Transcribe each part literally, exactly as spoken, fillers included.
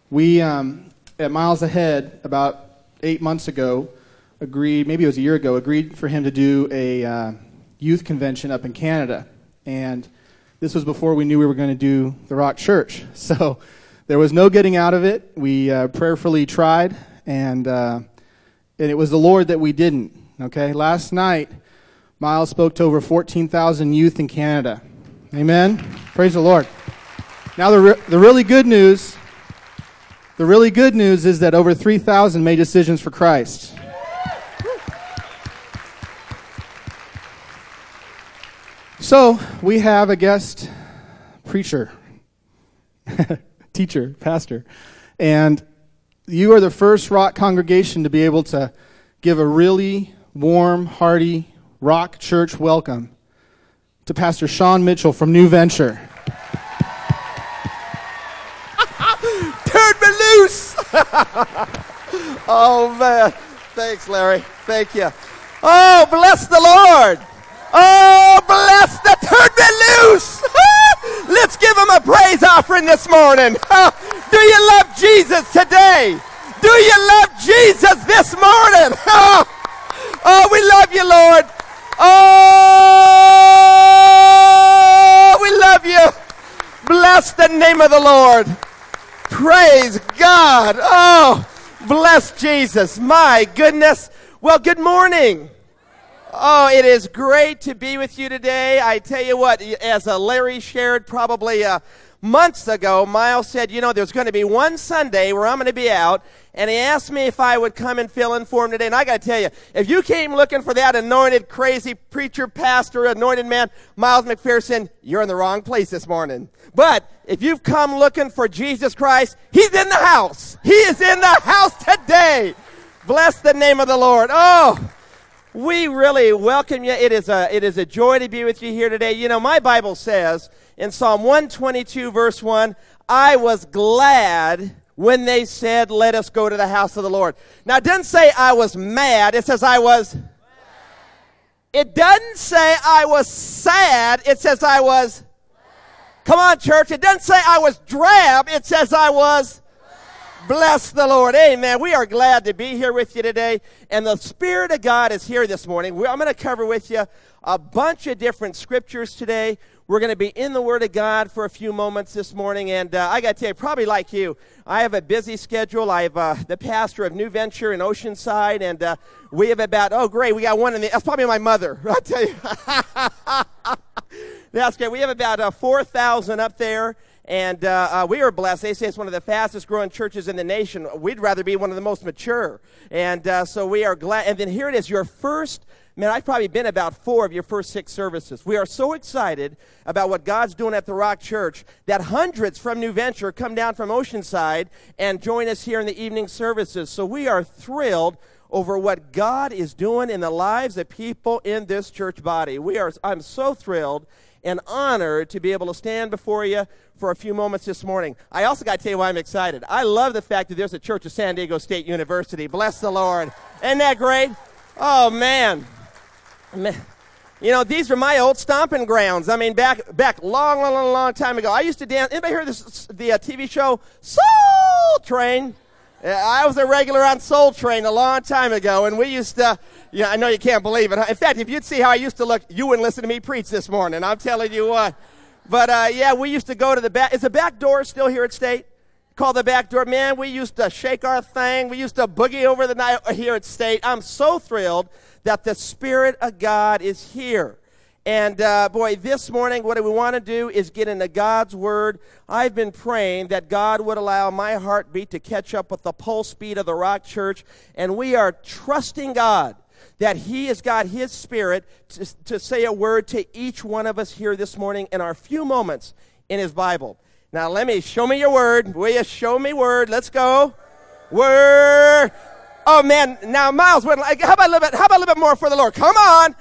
We, um, at Miles Ahead, about eight months ago, agreed, maybe it was a year ago, agreed for him to do a uh, youth convention up in Canada. And this was before we knew we were going to do the Rock Church. So there was no getting out of it. We uh, prayerfully tried, and, uh, and it was the Lord that we didn't. Okay, last night, Miles spoke to over fourteen thousand youth in Canada. Amen? Praise the Lord. Now the re- the really good news... The really good news is that over three thousand made decisions for Christ. So, we have a guest preacher, teacher, pastor, and you are the first Rock congregation to be able to give a really warm, hearty Rock Church welcome to Pastor Sean Mitchell from New Venture. Oh, man. Thanks, Larry. Thank you. Oh, bless the Lord. Oh, bless the turn me loose. Let's give him a praise offering this morning. Do you love Jesus today? Do you love Jesus this morning? Oh, we love you, Lord. Oh, we love you. Bless the name of the Lord. Praise God. Oh, bless Jesus. My goodness. Well, good morning. Oh, it is great to be with you today. I tell you what, as uh, Larry shared probably uh, months ago, Miles said, you know, there's going to be one Sunday where I'm going to be out, and he asked me if I would come and fill in for him today. And I got to tell you, if you came looking for that anointed, crazy preacher, pastor, anointed man, Miles McPherson, you're in the wrong place this morning. But if you've come looking for Jesus Christ, he's in the house. He is in the house today. Bless the name of the Lord. Oh, we really welcome you. It is a it is a joy to be with you here today. You know, my Bible says in Psalm one twenty-two, verse one, I was glad when they said, let us go to the house of the Lord. Now, it doesn't say I was mad. It says I was. It doesn't say I was sad. It says I was. Come on, church. It doesn't say I was drab. It says I was. Bless the Lord. Amen. We are glad to be here with you today. And the Spirit of God is here this morning. I'm going to cover with you a bunch of different scriptures today. We're going to be in the Word of God for a few moments this morning. And uh, I got to tell you, probably like you, I have a busy schedule. I'm uh, the pastor of New Venture in Oceanside. And uh, we have about, oh, great, we got one in the, that's probably my mother. I'll tell you. That's great. We have about uh, four thousand up there. And uh, uh, we are blessed. They say it's one of the fastest growing churches in the nation. We'd rather be one of the most mature. And uh, so we are glad. And then here it is, your first, man, I've probably been about four of your first six services. We are so excited about what God's doing at the Rock Church that hundreds from New Venture come down from Oceanside and join us here in the evening services. So we are thrilled over what God is doing in the lives of people in this church body. We are. I'm so thrilled and honored to be able to stand before you for a few moments this morning. I also got to tell you why I'm excited. I love the fact that there's a church at San Diego State University. Bless the Lord. Isn't that great? Oh, man. man. You know, these are my old stomping grounds. I mean, back back long, long, long, long time ago. I used to dance. Anybody heard this, the uh, T V show Soul Train? I was a regular on Soul Train a long time ago, and we used to, yeah, I know you can't believe it. In fact, if you'd see how I used to look, you wouldn't listen to me preach this morning. I'm telling you what. But, uh, yeah, we used to go to the back. Is the back door still here at State? Called the back door. Man, we used to shake our thing. We used to boogie over the night here at State. I'm so thrilled that the Spirit of God is here. And, uh, boy, this morning, what we want to do is get into God's Word. I've been praying that God would allow my heartbeat to catch up with the pulse beat of the Rock Church. And we are trusting God that He has got His Spirit to, to say a word to each one of us here this morning in our few moments in His Bible. Now, let me, show me your Word. Will you show me Word? Let's go. Word. Oh, man, now, Miles, how about a little bit, how about a little bit more for the Lord? Come on.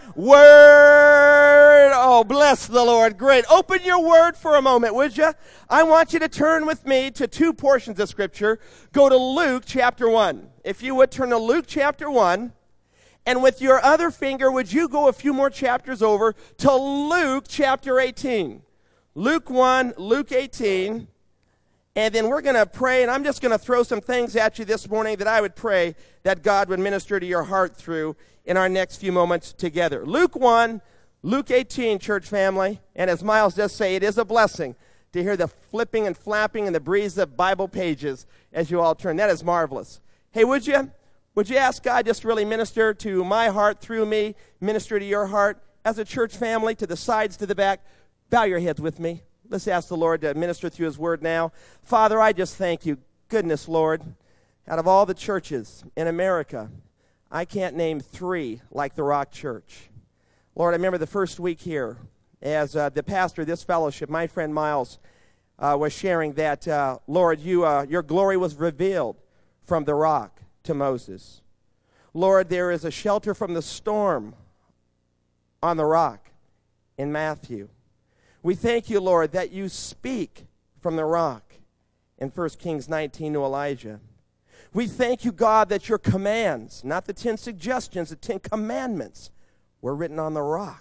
Word. Oh, bless the Lord. Great. Open your Word for a moment, would you? I want you to turn with me to two portions of Scripture. Go to Luke chapter one. If you would, turn to Luke chapter one. And with your other finger, would you go a few more chapters over to Luke chapter eighteen? Luke one, Luke eighteen. And then we're going to pray, and I'm just going to throw some things at you this morning that I would pray that God would minister to your heart through in our next few moments together. Luke one, Luke eighteen, church family. And as Miles does say, it is a blessing to hear the flipping and flapping and the breeze of Bible pages as you all turn. That is marvelous. Hey, would you? Would you ask God just to really minister to my heart through me, minister to your heart as a church family, to the sides, to the back? Bow your heads with me. Let's ask the Lord to minister through his word now. Father, I just thank you. Goodness, Lord, out of all the churches in America, I can't name three like the Rock Church. Lord, I remember the first week here as uh, the pastor of this fellowship, my friend Miles, uh, was sharing that, uh, Lord, you, uh, your glory was revealed from the rock to Moses. Lord, there is a shelter from the storm on the rock in Matthew. We thank you, Lord, that you speak from the rock in First Kings nineteen to Elijah. We thank you, God, that your commands, not the ten suggestions, the ten commandments, were written on the rock.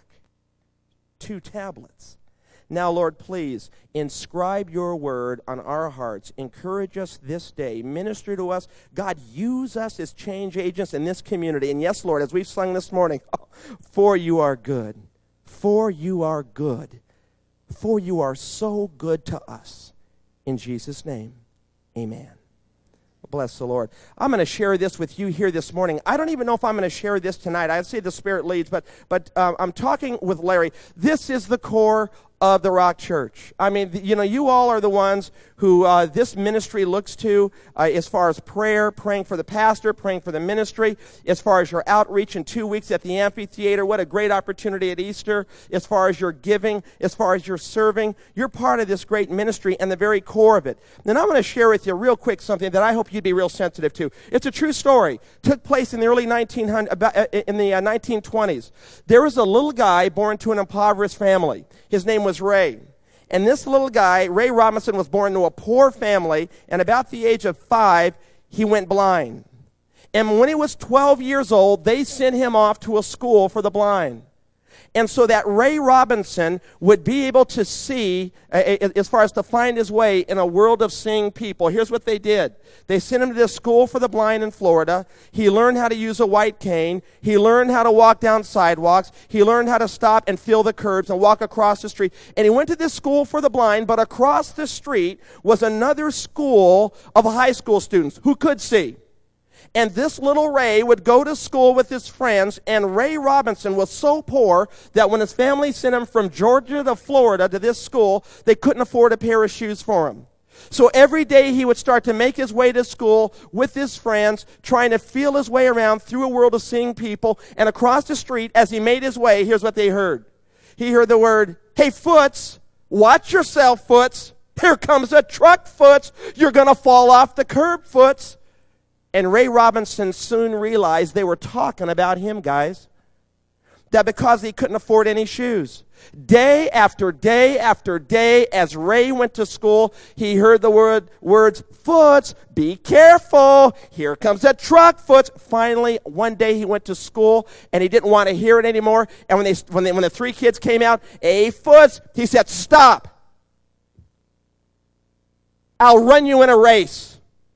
Two tablets. Now, Lord, please inscribe your word on our hearts. Encourage us this day. Minister to us. God, use us as change agents in this community. And yes, Lord, as we've sung this morning, oh, for you are good. For you are good. For you are so good to us. In Jesus' name, amen. Bless the Lord. I'm going to share this with you here this morning. I don't even know if I'm going to share this tonight. I'd say the Spirit leads, but but um, I'm talking with Larry. This is the core of the Rock Church. I mean, you know, you all are the ones who uh, this ministry looks to uh, as far as prayer, praying for the pastor, praying for the ministry, as far as your outreach in two weeks at the amphitheater. What a great opportunity at Easter. As far as your giving, as far as your serving, you're part of this great ministry and the very core of it. And I'm going to share with you real quick something that I hope you'd be real sensitive to. It's a true story. Took place in the early nineteen hundreds, about, uh, in the uh, nineteen twenties. There was a little guy born to an impoverished family. His name was Ray. And this little guy, Ray Robinson, was born to a poor family, and about the age of five, he went blind. And when he was twelve years old, they sent him off to a school for the blind. And so that Ray Robinson would be able to see, uh, as far as to find his way in a world of seeing people. Here's what they did. They sent him to this school for the blind in Florida. He learned how to use a white cane. He learned how to walk down sidewalks. He learned how to stop and feel the curbs and walk across the street. And he went to this school for the blind, but across the street was another school of high school students who could see. And this little Ray would go to school with his friends, and Ray Robinson was so poor that when his family sent him from Georgia to Florida to this school, they couldn't afford a pair of shoes for him. So every day he would start to make his way to school with his friends, trying to feel his way around through a world of seeing people. And across the street, as he made his way, here's what they heard. He heard the word, "Hey, Foots, watch yourself, Foots. Here comes a truck, Foots. You're going to fall off the curb, Foots." And Ray Robinson soon realized they were talking about him, guys. That because he couldn't afford any shoes. Day after day after day, as Ray went to school, he heard the word, words, "Foots, be careful. Here comes a truck, Foots." Finally, one day he went to school, and he didn't want to hear it anymore. And when, they, when, they, when the three kids came out, "Hey, Foots," he said, "Stop. I'll run you in a race."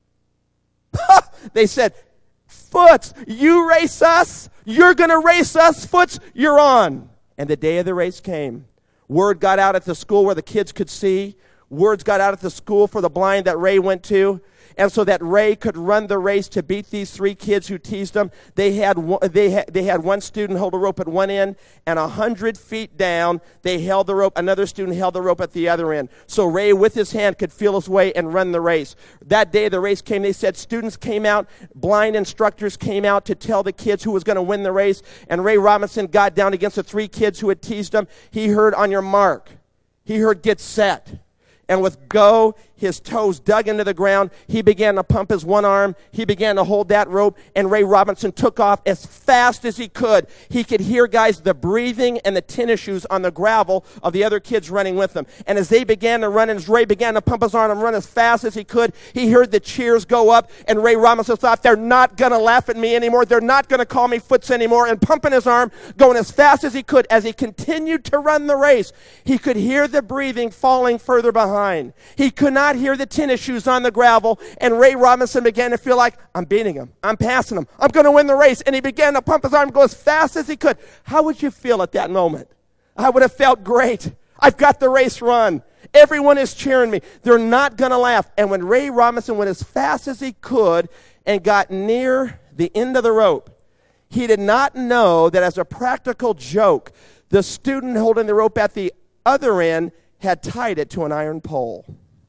They said, "Foots, you race us? You're going to race us, Foots? You're on." And the day of the race came. Word got out at the school where the kids could see. Words got out at the school for the blind that Ray went to. And so that Ray could run the race to beat these three kids who teased him. They had one, they had, they had one student hold a rope at one end, and a hundred feet down, they held the rope. Another student held the rope at the other end. So Ray, with his hand, could feel his way and run the race. That day the race came. They said students came out, blind instructors came out to tell the kids who was going to win the race. And Ray Robinson got down against the three kids who had teased him. He heard, "On your mark." He heard, "Get set." And with go, his toes dug into the ground. He began to pump his one arm. He began to hold that rope. And Ray Robinson took off as fast as he could. He could hear, guys, the breathing and the tennis shoes on the gravel of the other kids running with him. And as they began to run, and as Ray began to pump his arm and run as fast as he could, he heard the cheers go up. And Ray Robinson thought, "They're not going to laugh at me anymore. They're not going to call me Foots anymore." And pumping his arm, going as fast as he could, as he continued to run the race, he could hear the breathing falling further behind. He could not not hear the tennis shoes on the gravel, and Ray Robinson began to feel like, I'm beating him. I'm passing him. I'm going to win the race. And he began to pump his arm and go as fast as he could. How would you feel at that moment? I would have felt great. I've got the race run. Everyone is cheering me. They're not going to laugh. And when Ray Robinson went as fast as he could and got near the end of the rope, he did not know that as a practical joke, the student holding the rope at the other end had tied it to an iron pole.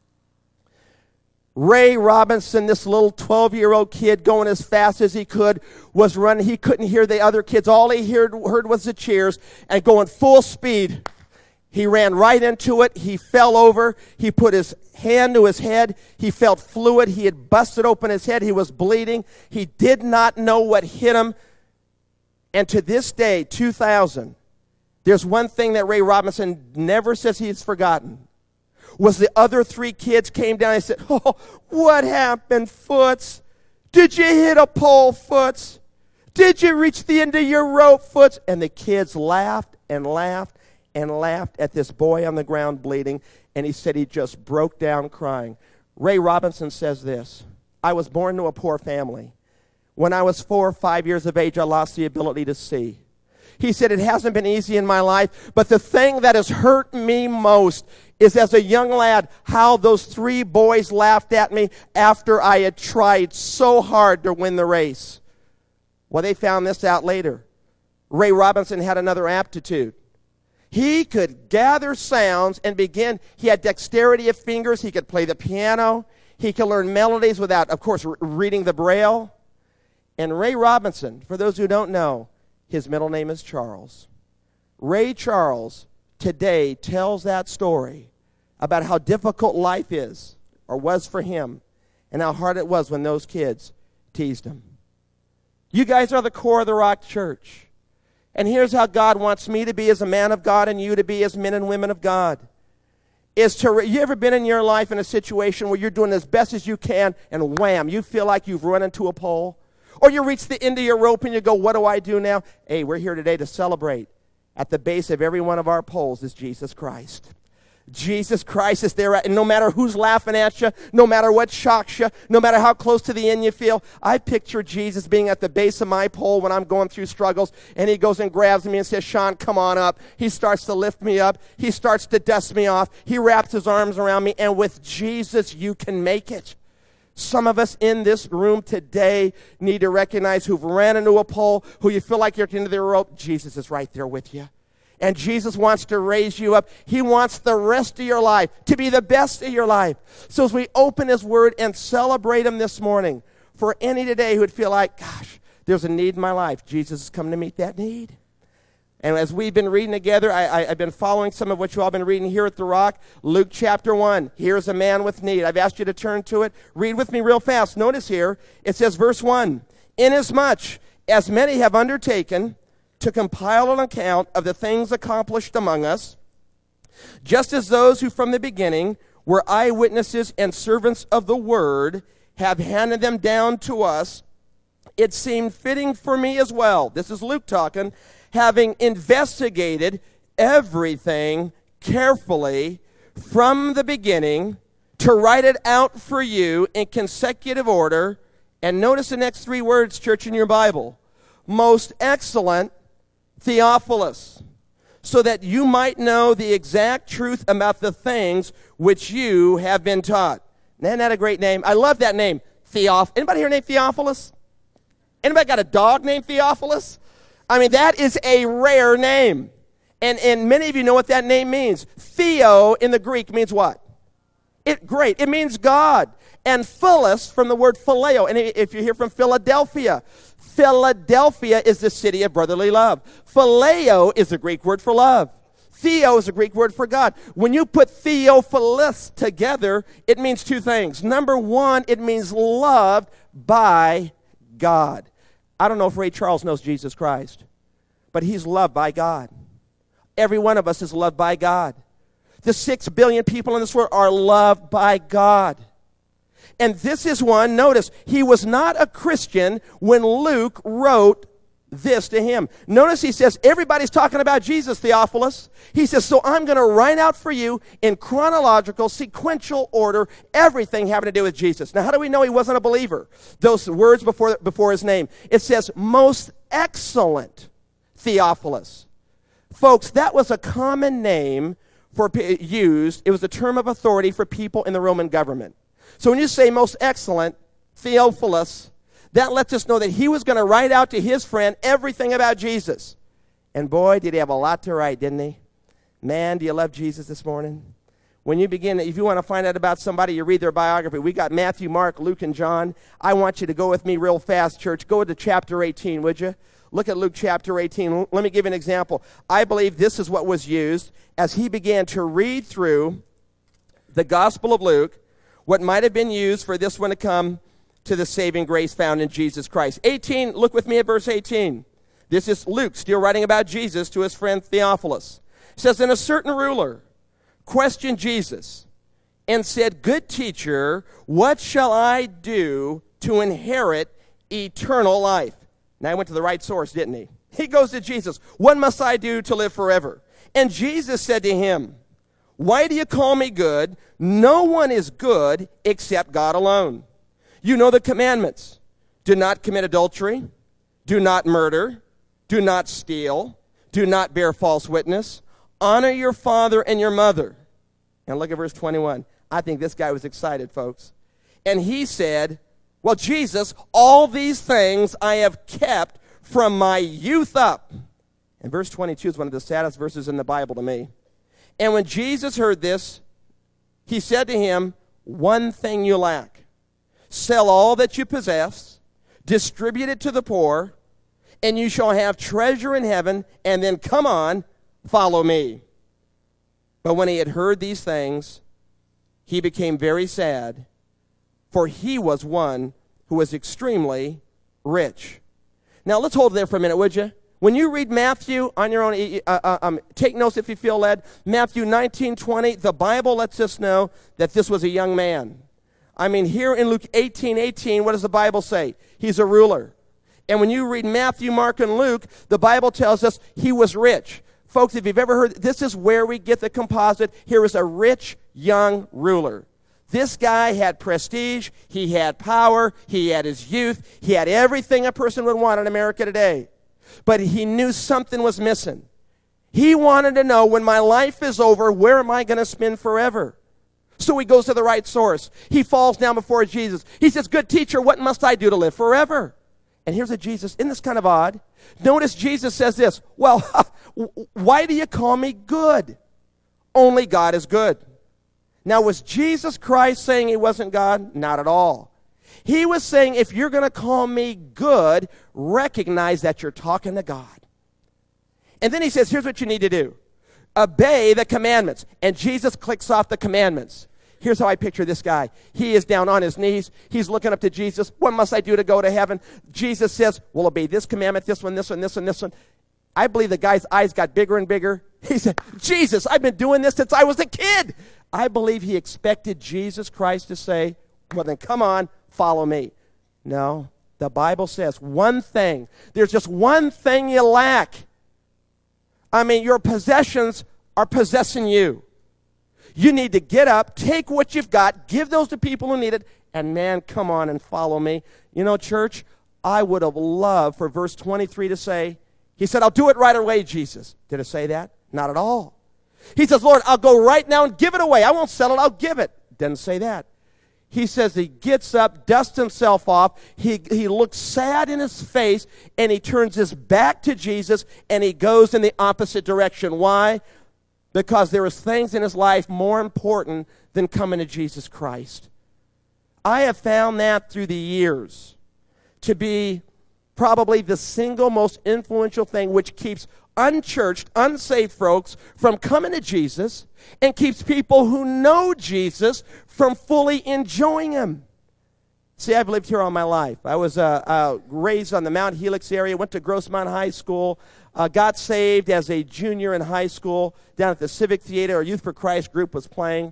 Ray Robinson, this little twelve-year-old kid going as fast as he could, was running. He couldn't hear the other kids. All he heard, heard was the cheers, and going full speed. He ran right into it. He fell over. He put his hand to his head. He felt fluid. He had busted open his head. He was bleeding. He did not know what hit him. And to this day, two thousand, there's one thing that Ray Robinson never says he's forgotten. Was the other three kids came down and said, oh, what happened, Foots? Did you hit a pole, Foots? Did you reach the end of your rope, Foots? And the kids laughed and laughed and laughed at this boy on the ground bleeding, and he said he just broke down crying. Ray Robinson says this, I was born to a poor family. When I was four or five years of age, I lost the ability to see. He said, it hasn't been easy in my life, but the thing that has hurt me most is as a young lad, how those three boys laughed at me after I had tried so hard to win the race. Well, they found this out later. Ray Robinson had another aptitude. He could gather sounds and begin. He had dexterity of fingers. He could play the piano. He could learn melodies without, of course, re- reading the Braille. And Ray Robinson, for those who don't know, his middle name is Charles. Ray Charles today tells that story about how difficult life is, or was for him, and how hard it was when those kids teased him. You guys are the core of the Rock Church. And here's how God wants me to be as a man of God and you to be as men and women of God. Is to, you ever been in your life in a situation where you're doing as best as you can, and wham, you feel like you've run into a pole? Or you reach the end of your rope and you go, what do I do now? Hey, we're here today to celebrate. At the base of every one of our poles is Jesus Christ. Jesus Christ is there, and no matter who's laughing at you, no matter what shocks you, no matter how close to the end you feel, I picture Jesus being at the base of my pole when I'm going through struggles, and he goes and grabs me and says, Sean, come on up. He starts to lift me up. He starts to dust me off. He wraps his arms around me, and with Jesus, you can make it. Some of us in this room today need to recognize who've ran into a pole, who you feel like you're at the end of the rope. Jesus is right there with you. And Jesus wants to raise you up. He wants the rest of your life to be the best of your life. So as we open his word and celebrate him this morning, for any today who would feel like, gosh, there's a need in my life, Jesus has come to meet that need. And as we've been reading together, I, I, I've been following some of what you all been reading here at The Rock. Luke chapter one, here's a man with need. I've asked you to turn to it. Read with me real fast. Notice here, it says verse one, inasmuch as many have undertaken to compile an account of the things accomplished among us, just as those who from the beginning were eyewitnesses and servants of the word have handed them down to us, it seemed fitting for me as well, this is Luke talking, having investigated everything carefully from the beginning, to write it out for you in consecutive order. And notice the next three words, church, in your Bible. Most excellent Theophilus, so that you might know the exact truth about the things which you have been taught. Isn't that a great name? I love that name, Theoph. Anybody here named Theophilus? Anybody got a dog named Theophilus? I mean, that is a rare name. And, and many of you know what that name means. Theo in the Greek means what? It, great. It means God. And Philos from the word phileo. And if you're here from Philadelphia, Philadelphia is the city of brotherly love. Phileo is the Greek word for love. Theo is a Greek word for God. When you put Theophilus together, it means two things. Number one, it means loved by God. I don't know if Ray Charles knows Jesus Christ, but he's loved by God. Every one of us is loved by God. The six billion people in this world are loved by God. And this is one, notice, he was not a Christian when Luke wrote this to him. Notice he says, everybody's talking about Jesus, Theophilus. He says, so I'm going to write out for you in chronological, sequential order, everything having to do with Jesus. Now, how do we know he wasn't a believer? Those words before, before his name. It says, most excellent Theophilus. Folks, that was a common name for used. It was a term of authority for people in the Roman government. So when you say most excellent Theophilus, that lets us know that he was going to write out to his friend everything about Jesus. And boy, did he have a lot to write, didn't he? Man, do you love Jesus this morning? When you begin, if you want to find out about somebody, you read their biography. We got Matthew, Mark, Luke, and John. I want you to go with me real fast, church. Go to chapter eighteen, would you? Look at Luke chapter eighteen. Let me give you an example. I believe this is what was used as he began to read through the Gospel of Luke, what might have been used for this one to come to the saving grace found in Jesus Christ. eighteen, look with me at verse eighteen. This is Luke still writing about Jesus to his friend Theophilus. It says, and a certain ruler questioned Jesus and said, good teacher, what shall I do to inherit eternal life? Now he went to the right source, didn't he? He goes to Jesus. What must I do to live forever? And Jesus said to him, why do you call me good? No one is good except God alone. You know the commandments. Do not commit adultery. Do not murder. Do not steal. Do not bear false witness. Honor your father and your mother. And look at verse twenty-one. I think this guy was excited, folks. And he said, well, Jesus, all these things I have kept from my youth up. And verse twenty-two is one of the saddest verses in the Bible to me. And when Jesus heard this, he said to him, one thing you lack. Sell all that you possess, distribute it to the poor, and you shall have treasure in heaven, and then come on, follow me. But when he had heard these things, he became very sad, for he was one who was extremely rich. Now, let's hold there for a minute, would you? When you read Matthew on your own, uh, uh, um, take notes if you feel led. Matthew nineteen twenty, the Bible lets us know that this was a young man. I mean, here in Luke eighteen eighteen, what does the Bible say? He's a ruler. And when you read Matthew, Mark, and Luke, the Bible tells us he was rich. Folks, if you've ever heard, this is where we get the composite. Here is a rich young ruler. This guy had prestige, he had power, he had his youth, he had everything a person would want in America today. But he knew something was missing. He wanted to know, when my life is over, where am I going to spend forever? So he goes to the right source. He falls down before Jesus. He says, good teacher, what must I do to live forever? And here's a Jesus. Isn't this kind of odd? Notice Jesus says this, well, why do you call me good? Only God is good. Now, was Jesus Christ saying he wasn't God? Not at all. He was saying, if you're going to call me good, recognize that you're talking to God. And then he says, here's what you need to do. Obey the commandments. And Jesus clicks off the commandments. Here's how I picture this guy. He is down on his knees. He's looking up to Jesus. What must I do to go to heaven? Jesus says, well, obey this commandment, this one, this one, this one, this one. I believe the guy's eyes got bigger and bigger. He said, Jesus, I've been doing this since I was a kid. I believe he expected Jesus Christ to say, well, then come on, follow me. No, the Bible says one thing. There's just one thing you lack. I mean, your possessions are possessing you. You need to get up, take what you've got, give those to people who need it, and man, come on and follow me. You know, church, I would have loved for verse twenty-three to say, he said, I'll do it right away, Jesus. Did it say that? Not at all. He says, Lord, I'll go right now and give it away. I won't sell it, I'll give it. Didn't say that. He says he gets up, dusts himself off, he, he looks sad in his face, and he turns his back to Jesus, and he goes in the opposite direction. Why? Because there is things in his life more important than coming to Jesus Christ. I have found that through the years to be probably the single most influential thing which keeps unchurched, unsaved folks from coming to Jesus and keeps people who know Jesus from fully enjoying him. See, I've lived here all my life. I was uh, uh, raised on the Mount Helix area, went to Grossmont High School, uh, got saved as a junior in high school down at the Civic Theater. Our Youth for Christ group was playing.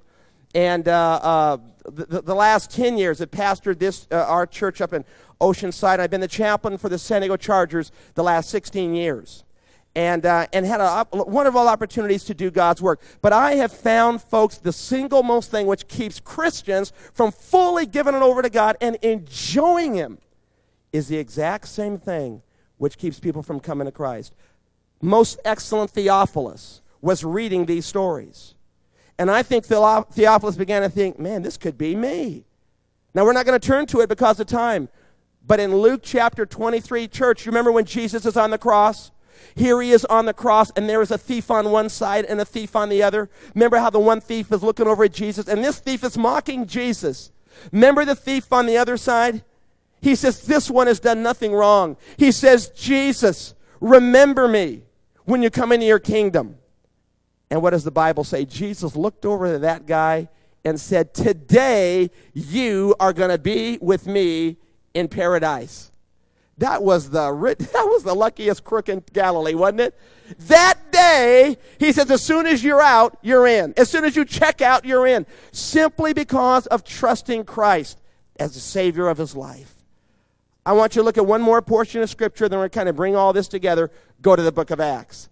And uh, uh, the, the last ten years, I've pastored this, uh, our church up in Oceanside. I've been the chaplain for the San Diego Chargers the last sixteen years. And, uh, and had a wonderful opportunities to do God's work. But I have found, folks, the single most thing which keeps Christians from fully giving it over to God and enjoying Him is the exact same thing which keeps people from coming to Christ. Most excellent Theophilus was reading these stories. And I think Theophilus began to think, man, this could be me. Now, we're not going to turn to it because of time. But in Luke chapter twenty-three, church, you remember when Jesus is on the cross? Here he is on the cross, and there is a thief on one side and a thief on the other. Remember how the one thief is looking over at Jesus, and this thief is mocking Jesus. Remember the thief on the other side? He says, this one has done nothing wrong. He says, Jesus, remember me when you come into your kingdom. And what does the Bible say? Jesus looked over to that guy and said, today you are going to be with me in paradise. That was the that was the luckiest crook in Galilee, wasn't it? That day, he says, as soon as you're out, you're in. As soon as you check out, you're in. Simply because of trusting Christ as the Savior of his life. I want you to look at one more portion of Scripture, then we're going to kind of bring all this together. Go to the book of Acts.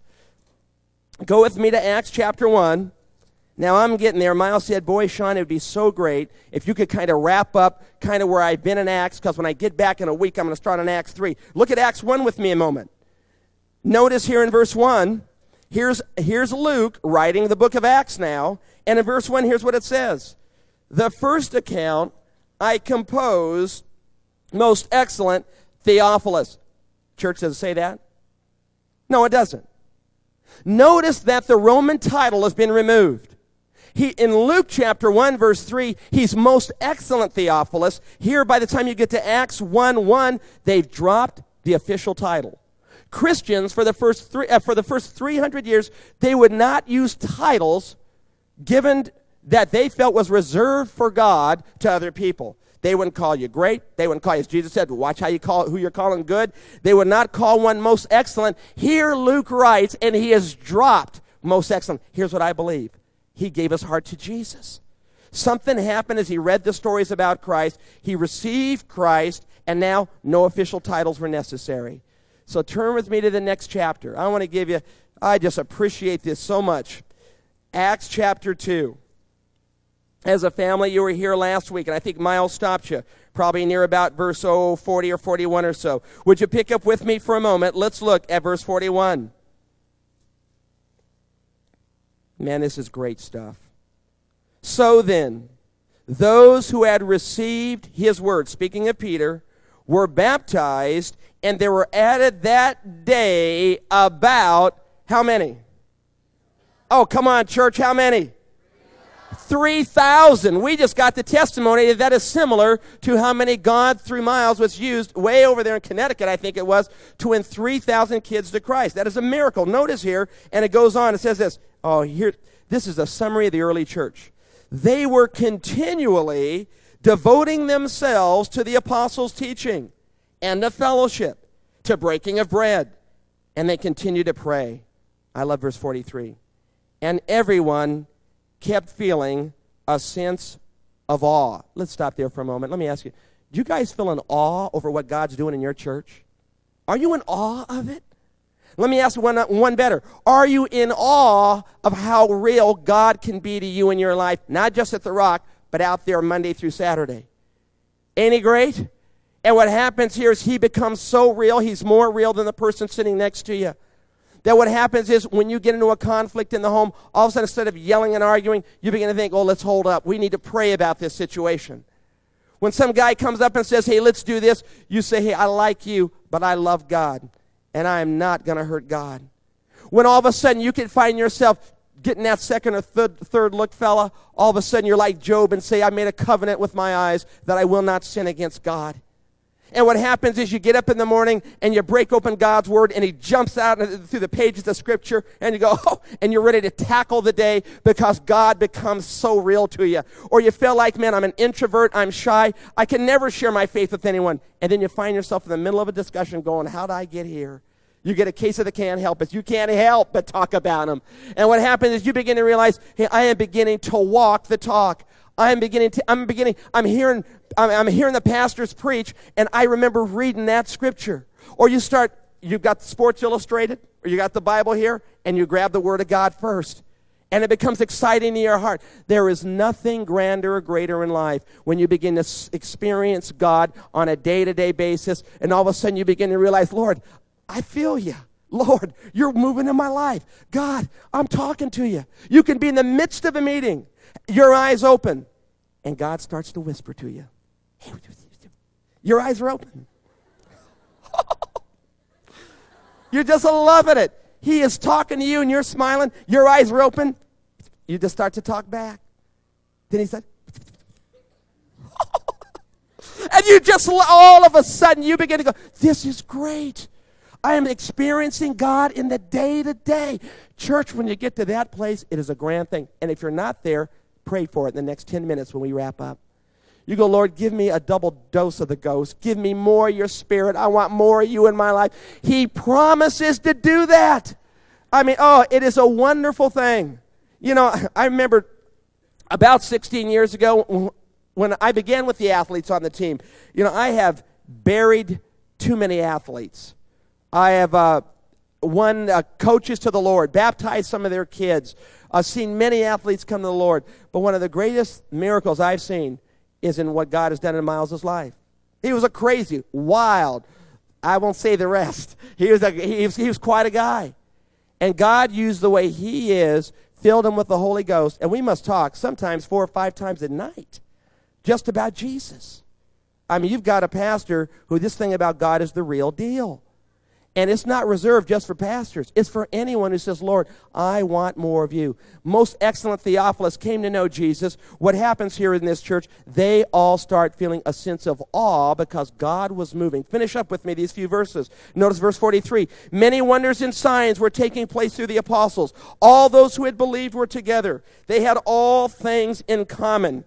Go with me to Acts chapter one. Now, I'm getting there. Miles said, boy, Sean, it would be so great if you could kind of wrap up kind of where I've been in Acts, because when I get back in a week, I'm going to start on Acts three. Look at Acts one with me a moment. Notice here in verse one, here's, here's Luke writing the book of Acts now, and in verse one, here's what it says. The first account I composed, most excellent Theophilus. Church, does it say that? No, it doesn't. Notice that the Roman title has been removed. He, in Luke chapter one, verse three, he's most excellent Theophilus. Here, by the time you get to Acts one one, they've dropped the official title. Christians, for the first three, uh, for the first three hundred years, they would not use titles given that they felt was reserved for God to other people. They wouldn't call you great. They wouldn't call you, as Jesus said, watch how you call who you're calling good. They would not call one most excellent. Here Luke writes, and he has dropped most excellent. Here's what I believe. He gave his heart to Jesus. Something happened as he read the stories about Christ. He received Christ, and now no official titles were necessary. So turn with me to the next chapter. I want to give you, I just appreciate this so much. Acts chapter two. As a family, you were here last week, and I think Miles stopped you, probably near about verse oh, forty or forty-one or so. Would you pick up with me for a moment? Let's look at verse forty-one. Man, this is great stuff. So then, those who had received his word, speaking of Peter, were baptized, and there were added that day about, how many? Oh, come on, church, how many? three thousand. We just got the testimony that that is similar to how many God through Miles was used way over there in Connecticut, I think it was, to win three thousand kids to Christ. That is a miracle. Notice here, and it goes on, it says this. Oh, here, this is a summary of the early church. They were continually devoting themselves to the apostles' teaching and the fellowship, to breaking of bread, and they continued to pray. I love verse forty-three. And everyone kept feeling a sense of awe. Let's stop there for a moment. Let me ask you, do you guys feel an awe over what God's doing in your church? Are you in awe of it? Let me ask one, one better. Are you in awe of how real God can be to you in your life, not just at the Rock, but out there Monday through Saturday? Ain't he great? And what happens here is he becomes so real, he's more real than the person sitting next to you. That what happens is when you get into a conflict in the home, all of a sudden instead of yelling and arguing, you begin to think, oh, let's hold up. We need to pray about this situation. When some guy comes up and says, hey, let's do this, you say, hey, I like you, but I love God, and I am not going to hurt God. When all of a sudden you can find yourself getting that second or third, third look, fella, all of a sudden you're like Job and say, I made a covenant with my eyes that I will not sin against God. And what happens is you get up in the morning and you break open God's word and he jumps out through the pages of Scripture and you go, oh, and you're ready to tackle the day because God becomes so real to you. Or you feel like, man, I'm an introvert, I'm shy, I can never share my faith with anyone. And then you find yourself in the middle of a discussion going, how'd I get here? You get a case of the can't help it. You can't help but talk about them. And what happens is you begin to realize, hey, I am beginning to walk the talk. I'm beginning to, I'm beginning, I'm hearing, I'm, I'm hearing the pastors preach, and I remember reading that scripture. Or you start, you've got Sports Illustrated, or you got the Bible here, and you grab the Word of God first. And it becomes exciting in your heart. There is nothing grander or greater in life when you begin to s- experience God on a day-to-day basis, and all of a sudden you begin to realize, Lord, I feel you. Lord, you're moving in my life. God, I'm talking to you. You can be in the midst of a meeting, your eyes open, and God starts to whisper to you. Your eyes are open. You're just loving it. He is talking to you and you're smiling. Your eyes are open. You just start to talk back. Then he said, and you just, all of a sudden, you begin to go, this is great. I am experiencing God in the day-to-day. Church, when you get to that place, it is a grand thing. And if you're not there, pray for it in the next ten minutes when we wrap up. You go, Lord, give me a double dose of the ghost. Give me more of your spirit. I want more of you in my life. He promises to do that. I mean, oh, it is a wonderful thing. You know, I remember about sixteen years ago when I began with the athletes on the team. You know, I have buried too many athletes. I have uh, won uh, coaches to the Lord, baptized some of their kids. I've seen many athletes come to the Lord. But one of the greatest miracles I've seen is in what God has done in Miles' life. He was a crazy, wild, I won't say the rest. He was, a, he was, he was quite a guy. And God used the way he is, filled him with the Holy Ghost. And we must talk sometimes four or five times a night just about Jesus. I mean, you've got a pastor who this thing about God is the real deal. And it's not reserved just for pastors. It's for anyone who says, Lord, I want more of you. Most excellent Theophilus came to know Jesus. What happens here in this church, they all start feeling a sense of awe because God was moving. Finish up with me these few verses. Notice verse forty-three. Many wonders and signs were taking place through the apostles. All those who had believed were together. They had all things in common.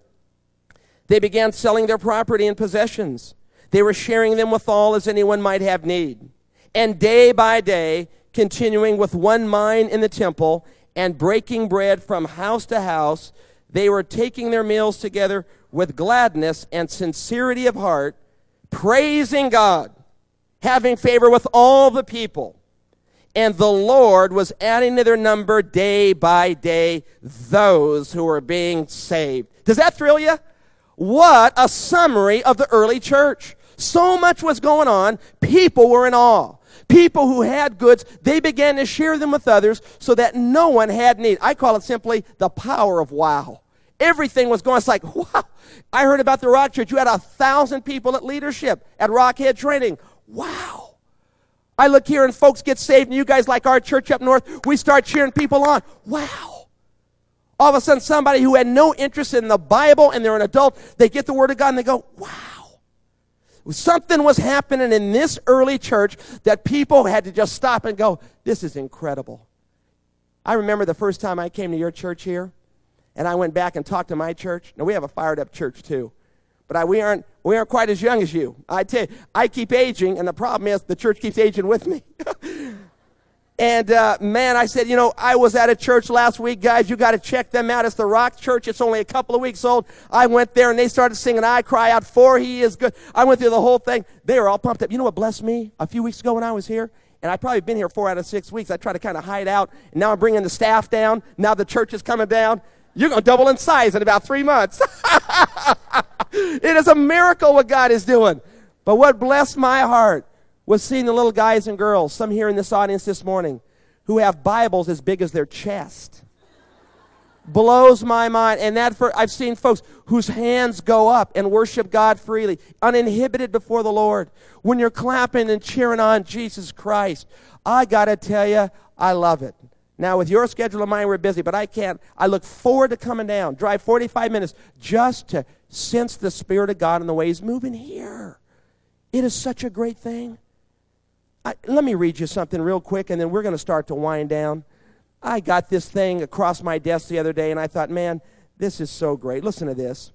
They began selling their property and possessions. They were sharing them with all as anyone might have need. And day by day, continuing with one mind in the temple and breaking bread from house to house, they were taking their meals together with gladness and sincerity of heart, praising God, having favor with all the people. And the Lord was adding to their number day by day those who were being saved. Does that thrill you? What a summary of the early church. So much was going on. People were in awe. People who had goods, they began to share them with others so that no one had need. I call it simply the power of wow. Everything was going. It's like, wow. I heard about the Rock Church. You had a thousand people at leadership at Rockhead Training. Wow. I look here and folks get saved, and you guys like our church up north, we start cheering people on. Wow. All of a sudden, somebody who had no interest in the Bible and they're an adult, they get the Word of God and they go, wow. Something was happening in this early church that people had to just stop and go, this is incredible. I remember the first time I came to your church here, and I went back and talked to my church. Now, we have a fired-up church, too. But I, we, aren't, we aren't quite as young as you. I tell you, I keep aging, and the problem is the church keeps aging with me. And, uh, man, I said, you know, I was at a church last week, guys. You got to check them out. It's the Rock Church. It's only a couple of weeks old. I went there, and they started singing, I Cry Out, For He Is Good. I went through the whole thing. They were all pumped up. You know what blessed me a few weeks ago when I was here? And I've probably been here four out of six weeks. I try to kind of hide out. And now I'm bringing the staff down. Now the church is coming down. You're going to double in size in about three months. It is a miracle what God is doing. But what blessed my heart was seeing the little guys and girls, some here in this audience this morning, who have Bibles as big as their chest. Blows my mind. And that for, I've seen folks whose hands go up and worship God freely, uninhibited before the Lord. When you're clapping and cheering on Jesus Christ, I got to tell you, I love it. Now, with your schedule and mine, we're busy, but I can't. I look forward to coming down, drive forty-five minutes just to sense the Spirit of God and the way He's moving here. It is such a great thing. I, let me read you something real quick, and then we're going to start to wind down. I got this thing across my desk the other day, and I thought, man, this is so great. Listen to this.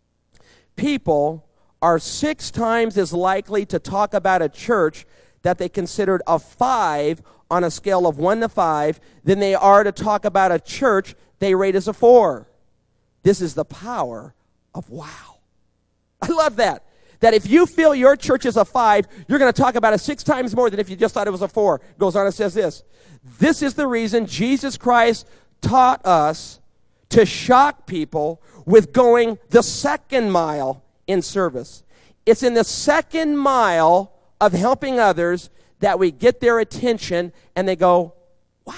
People are six times as likely to talk about a church that they considered a five on a scale of one to five than they are to talk about a church they rate as a four. This is the power of wow. I love that. That if you feel your church is a five, you're going to talk about it six times more than if you just thought it was a four. Goes on and says this. This is the reason Jesus Christ taught us to shock people with going the second mile in service. It's in the second mile of helping others that we get their attention and they go, wow.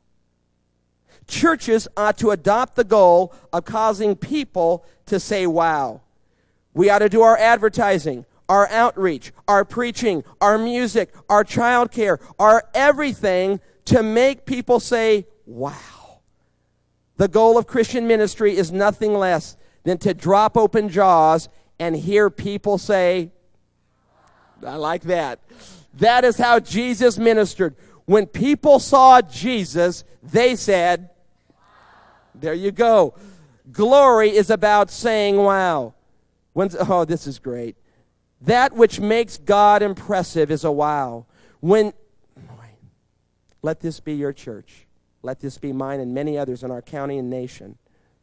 Churches ought to adopt the goal of causing people to say wow. We ought to do our advertising, our outreach, our preaching, our music, our child care, our everything to make people say, wow. The goal of Christian ministry is nothing less than to drop open jaws and hear people say, I like that. That is how Jesus ministered. When people saw Jesus, they said, there you go. Glory is about saying wow. When's, oh, this is great. That which makes God impressive is a wow. When, wait, let this be your church. Let this be mine and many others in our county and nation.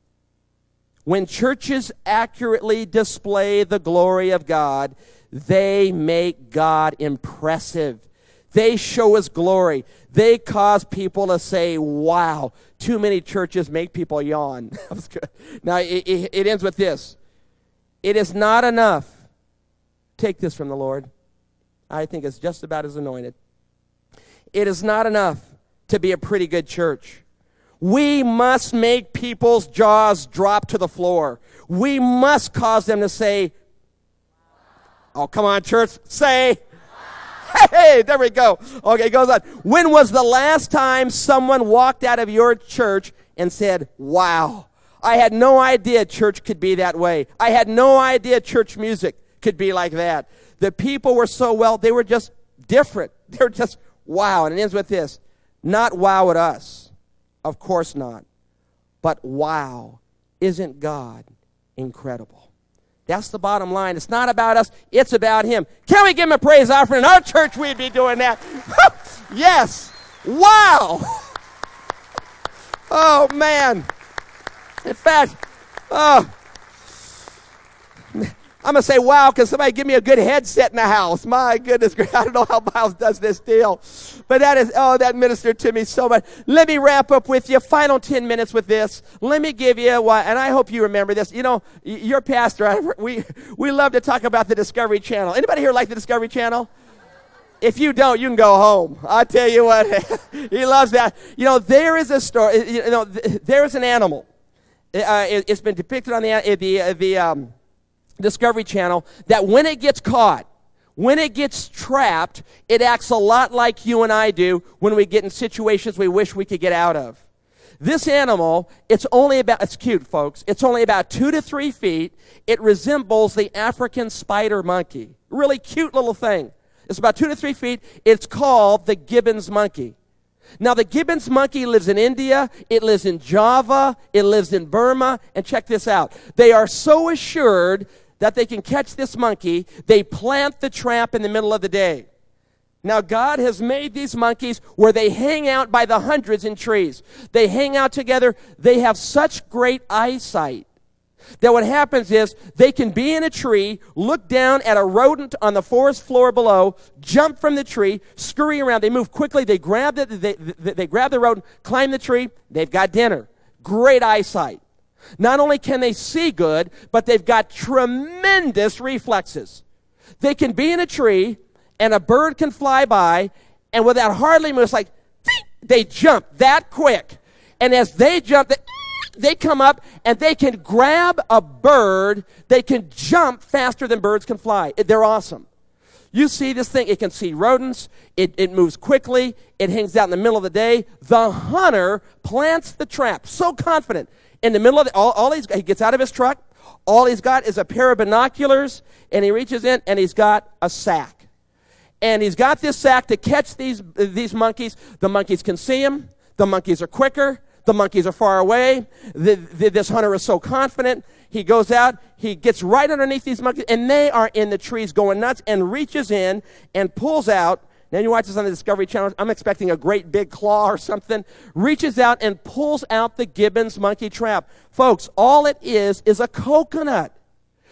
When churches accurately display the glory of God, they make God impressive. They show His glory. They cause people to say, wow. Too many churches make people yawn. That was good. Now, it, it, it ends with this. It is not enough. Take this from the Lord. I think it's just about as anointed. It is not enough to be a pretty good church. We must make people's jaws drop to the floor. We must cause them to say, oh, come on, church, say, hey, there we go. Okay, it goes on. When was the last time someone walked out of your church and said, wow? I had no idea church could be that way. I had no idea church music could be like that. The people were so well, they were just different. They were just wow. And it ends with this. Not wow at us. Of course not. But wow, isn't God incredible? That's the bottom line. It's not about us. It's about Him. Can we give Him a praise offering? In our church, we'd be doing that. Yes. Wow. Oh, man. In fact, oh, I'm going to say wow because somebody give me a good headset in the house. My goodness, I don't know how Miles does this deal. But that is, oh, that ministered to me so much. Let me wrap up with you. Final ten minutes with this. Let me give you, what, and I hope you remember this. You know, your pastor, I, we, we love to talk about the Discovery Channel. Anybody here like the Discovery Channel? If you don't, you can go home. I tell you what, he loves that. You know, there is a story, you know, there is an animal. Uh, it, it's been depicted on the the uh, the um, Discovery Channel that when it gets caught, when it gets trapped, it acts a lot like you and I do when we get in situations we wish we could get out of. This animal, it's only about, it's cute, folks. It's only about two to three feet. It resembles the African spider monkey. Really cute little thing. It's about two to three feet. It's called the Gibbons monkey. Now, the Gibbons monkey lives in India, it lives in Java, it lives in Burma, and check this out. They are so assured that they can catch this monkey, they plant the trap in the middle of the day. Now, God has made these monkeys where they hang out by the hundreds in trees. They hang out together. They have such great eyesight that what happens is they can be in a tree, look down at a rodent on the forest floor below, jump from the tree, scurry around. They move quickly. They grab the, they, they, they grab the rodent, climb the tree. They've got dinner. Great eyesight. Not only can they see good, but they've got tremendous reflexes. They can be in a tree, and a bird can fly by, and without hardly moving, it's like, they jump that quick. And as they jump, they... They come up and they can grab a bird. They can jump faster than birds can fly. They're awesome. You see this thing. It can see rodents. It, it moves quickly. It hangs out in the middle of the day. The hunter plants the trap. So confident. In the middle of the, all, all he's, he gets out of his truck. All he's got is a pair of binoculars. And he reaches in and he's got a sack. And he's got this sack to catch these, these monkeys. The monkeys can see him. The monkeys are quicker. The monkeys are far away. The, the, this hunter is so confident. He goes out. He gets right underneath these monkeys, and they are in the trees going nuts, and reaches in and pulls out. Now, you watch this on the Discovery Channel. I'm expecting a great big claw or something. Reaches out and pulls out the Gibbons monkey trap. Folks, all it is is a coconut.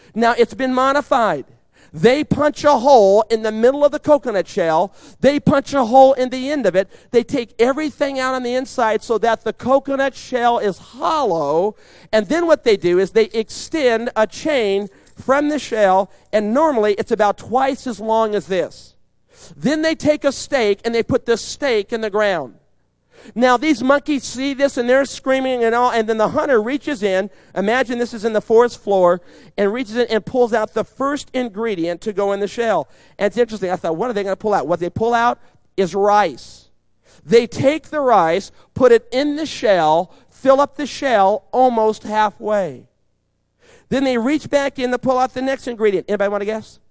Now, it's been modified. They punch a hole in the middle of the coconut shell. They punch a hole in the end of it. They take everything out on the inside so that the coconut shell is hollow. And then what they do is they extend a chain from the shell, and normally it's about twice as long as this. Then they take a stake and they put the stake in the ground. Now, these monkeys see this, and they're screaming and all, and then the hunter reaches in. Imagine this is in the forest floor, and reaches in and pulls out the first ingredient to go in the shell. And it's interesting. I thought, what are they going to pull out? What they pull out is rice. They take the rice, put it in the shell, fill up the shell almost halfway. Then they reach back in to pull out the next ingredient. Anybody want to guess?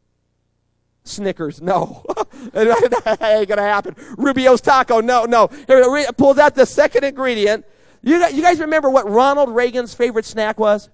Snickers, no. It ain't going to happen. Rubio's Taco, no, no. Here, pulls out the second ingredient. You guys, you guys remember what Ronald Reagan's favorite snack was?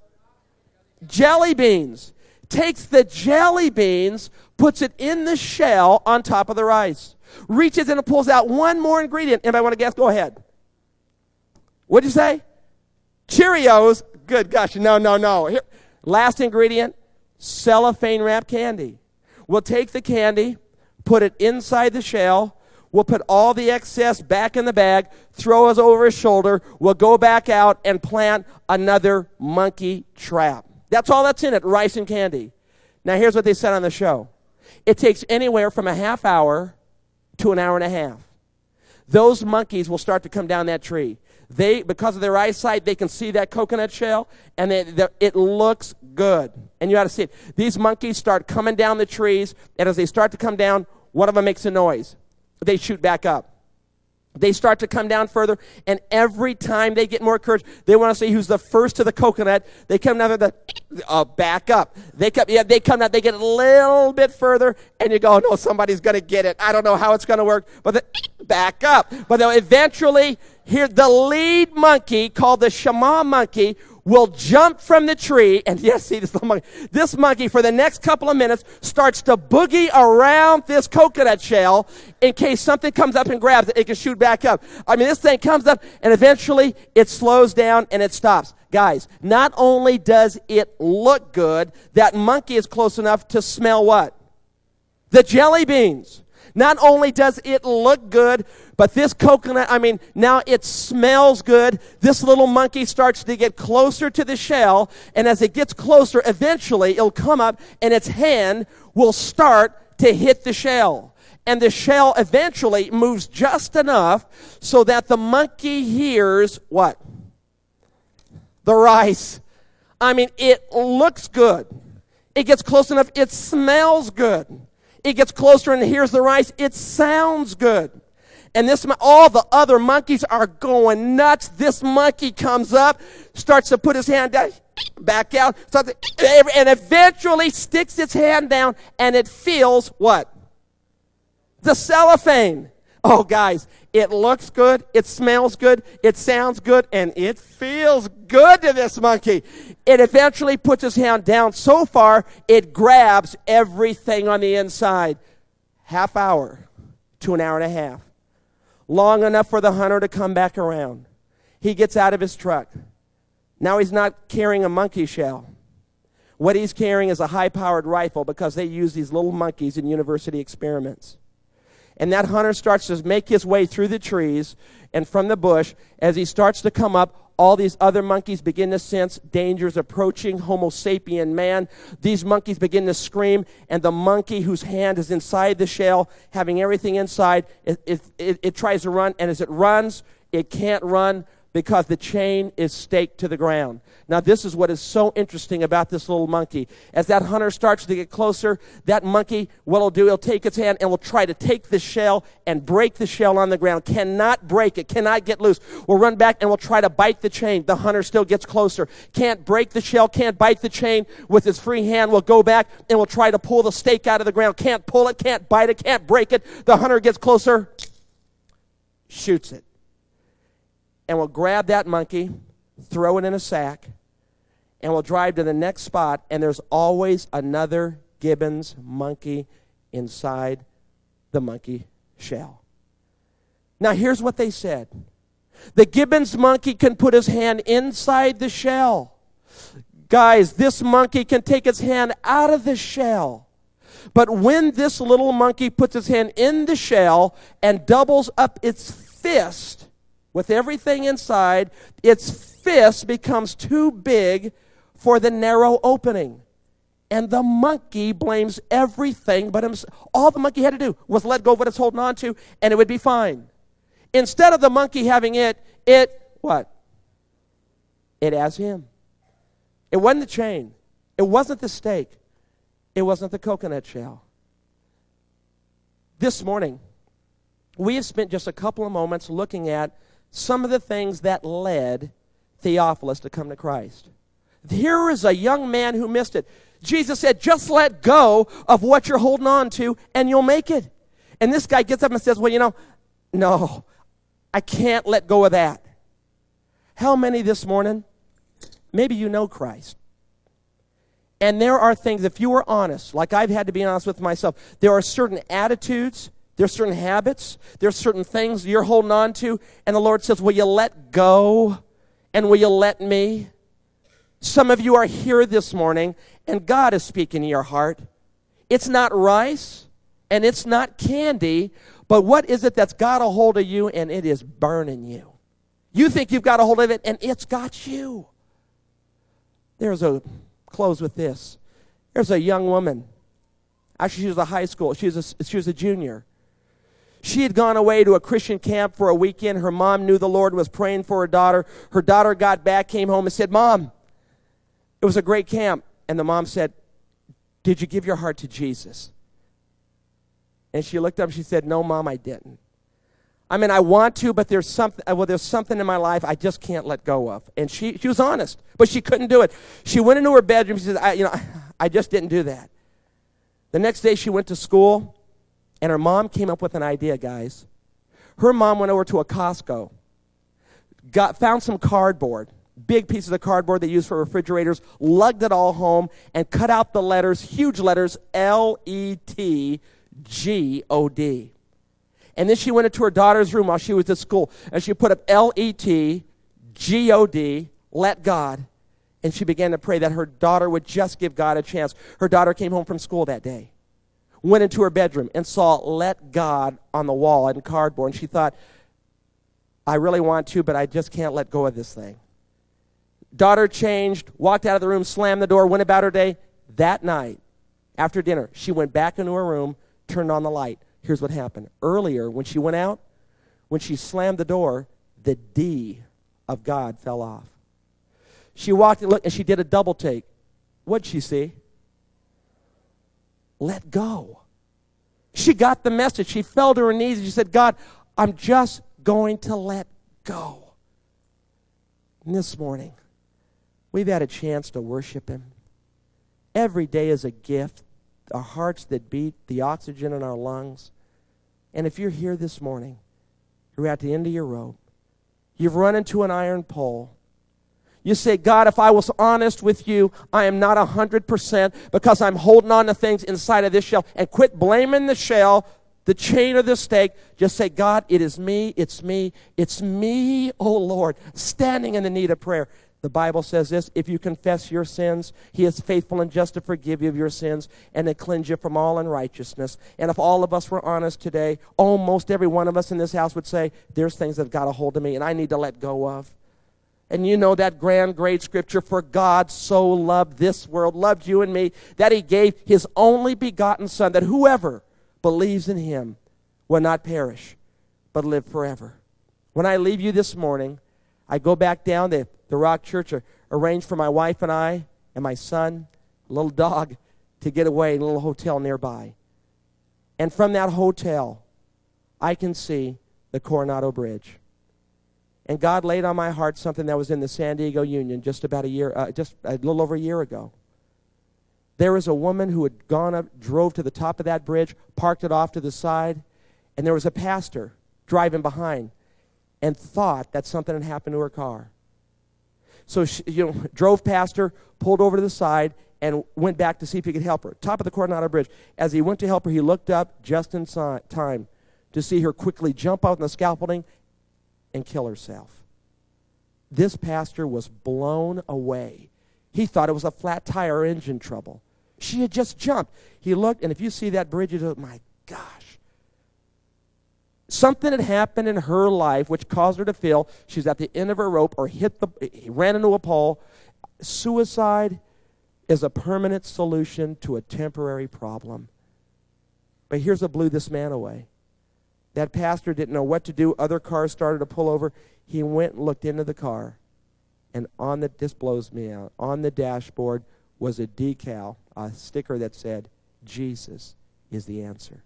Jelly beans. Takes the jelly beans, puts it in the shell on top of the rice. Reaches in and pulls out one more ingredient. Anybody want to guess? Go ahead. What'd you say? Cheerios. Good gosh, no, no, no. Here, last ingredient, cellophane wrap candy. We'll take the candy, put it inside the shell. We'll put all the excess back in the bag, throw us over his shoulder. We'll go back out and plant another monkey trap. That's all that's in it, rice and candy. Now, here's what they said on the show. It takes anywhere from a half hour to an hour and a half. Those monkeys will start to come down that tree. They, because of their eyesight, they can see that coconut shell, and they, they, it looks good. And you ought to see it. These monkeys start coming down the trees, and as they start to come down, one of them makes a noise. They shoot back up. They start to come down further, and every time they get more courage, they want to see who's the first to the coconut. They come down to the, uh, back up. They come, yeah, they come down, they get a little bit further, and you go, no, somebody's going to get it. I don't know how it's going to work, but then back up. But they'll eventually, here, the lead monkey, called the Shama monkey, will jump from the tree, and yes, see this little monkey. This monkey, for the next couple of minutes, starts to boogie around this coconut shell in case something comes up and grabs it. It can shoot back up. I mean, this thing comes up, and eventually it slows down and it stops. Guys, not only does it look good, that monkey is close enough to smell what? The jelly beans. Not only does it look good, but this coconut, I mean, now it smells good. This little monkey starts to get closer to the shell, and as it gets closer, eventually it'll come up, and its hand will start to hit the shell. And the shell eventually moves just enough so that the monkey hears what? The rice. I mean, it looks good. It gets close enough. It smells good. It gets closer and hears the rice. It sounds good. And this, all the other monkeys are going nuts. This monkey comes up, starts to put his hand down, back out, starts to, and eventually sticks its hand down, and it feels what? The cellophane. Oh, guys, it looks good, it smells good, it sounds good, and it feels good to this monkey. It eventually puts his hand down so far, it grabs everything on the inside. Half hour to an hour and a half. Long enough for the hunter to come back around. He gets out of his truck. Now he's not carrying a monkey shell. What he's carrying is a high-powered rifle because they use these little monkeys in university experiments. And that hunter starts to make his way through the trees and from the bush. As he starts to come up, all these other monkeys begin to sense dangers approaching Homo sapien man. These monkeys begin to scream, and the monkey whose hand is inside the shell, having everything inside, it, it, it, it tries to run, and as it runs, it can't run because the chain is staked to the ground. Now, this is what is so interesting about this little monkey. As that hunter starts to get closer, that monkey, what it'll do, it'll take its hand and will try to take the shell and break the shell on the ground. Cannot break it, cannot get loose. We'll run back and we'll try to bite the chain. The hunter still gets closer. Can't break the shell, can't bite the chain. With his free hand, we'll go back and we'll try to pull the stake out of the ground. Can't pull it, can't bite it, can't break it. The hunter gets closer, shoots it. And we'll grab that monkey, throw it in a sack, and we'll drive to the next spot, and there's always another Gibbons monkey inside the monkey shell. Now, here's what they said. The Gibbons monkey can put his hand inside the shell. Guys, this monkey can take its hand out of the shell. But when this little monkey puts its hand in the shell and doubles up its fist with everything inside, its fist becomes too big for the narrow opening. And the monkey blames everything but himself. All the monkey had to do was let go of what it's holding on to, and it would be fine. Instead of the monkey having it, it, what? It has him. It wasn't the chain. It wasn't the stake. It wasn't the coconut shell. This morning, we have spent just a couple of moments looking at some of the things that led Theophilus to come to Christ. Here is a young man who missed it. Jesus said, just let go of what you're holding on to and you'll make it. And this guy gets up and says, well, you know, no, I can't let go of that. How many this morning? Maybe you know Christ. And there are things, if you were honest, like I've had to be honest with myself, there are certain attitudes, there are certain habits, there are certain things you're holding on to, and the Lord says, will you let go and will you let me? Some of you are here this morning, and God is speaking to your heart. It's not rice, and it's not candy, but what is it that's got a hold of you, and it is burning you? You think you've got a hold of it, and it's got you. There's a, close with this. There's a young woman. Actually, she was a high school. She was a, she was a junior. She had gone away to a Christian camp for a weekend. Her mom knew the Lord, was praying for her daughter. Her daughter got back, came home, and said, Mom, it was a great camp. And the mom said, did you give your heart to Jesus? And she looked up and she said, no, Mom, I didn't. I mean, I want to, but there's something, well, there's something in my life I just can't let go of. And she, she was honest, but she couldn't do it. She went into her bedroom. She said, I, you know, I just didn't do that. The next day she went to school, and her mom came up with an idea, guys. Her mom went over to a Costco, got found some cardboard, big pieces of cardboard they use for refrigerators, lugged it all home, and cut out the letters, huge letters, L E T G O D. And then she went into her daughter's room while she was at school, and she put up L E T G O D, let God, and she began to pray that her daughter would just give God a chance. Her daughter came home from school that day, went into her bedroom, and saw let God on the wall in cardboard, and she thought, I really want to, but I just can't let go of this thing. Daughter changed, walked out of the room, slammed the door, went about her day. That night, after dinner, she went back into her room, turned on the light. Here's what happened. Earlier, when she went out, when she slammed the door, the D of God fell off. She walked and looked, and she did a double take. What'd she see? Let go. She got the message. She fell to her knees, and she said, God, I'm just going to let go. And this morning, we've had a chance to worship Him. Every day is a gift. Our hearts that beat, the oxygen in our lungs. And if you're here this morning, you're at the end of your rope, you've run into an iron pole, you say, God, if I was honest with you, I am not one hundred percent because I'm holding on to things inside of this shell. And quit blaming the shell, the chain or the stake. Just say, God, it is me, it's me, it's me, oh Lord, standing in the need of prayer. The Bible says this, if you confess your sins, He is faithful and just to forgive you of your sins and to cleanse you from all unrighteousness. And if all of us were honest today, almost every one of us in this house would say, there's things that have got a hold of me and I need to let go of. And you know that grand, great scripture, for God so loved this world, loved you and me, that He gave His only begotten Son, that whoever believes in Him will not perish, but live forever. When I leave you this morning, I go back down to the Rock Church, arranged for my wife and I and my son, a little dog, to get away in a little hotel nearby. And from that hotel, I can see the Coronado Bridge. And God laid on my heart something that was in the San Diego Union just about a year, uh, just a little over a year ago. There was a woman who had gone up, drove to the top of that bridge, parked it off to the side, and there was a pastor driving behind and thought that something had happened to her car. So she, you know, drove past her, pulled over to the side, and went back to see if he could help her. Top of the Coronado Bridge. As he went to help her, he looked up just in si- time to see her quickly jump out on the scaffolding and kill herself. This pastor was blown away. He thought it was a flat tire or engine trouble. She had just jumped. He looked, and if you see that bridge, you go, my gosh. Something had happened in her life which caused her to feel she's at the end of her rope or hit the, ran into a pole. Suicide is a permanent solution to a temporary problem. But here's what blew this man away. That pastor didn't know what to do. Other cars started to pull over. He went and looked into the car. And on the, this blows me out, on the dashboard was a decal, a sticker that said, Jesus is the answer.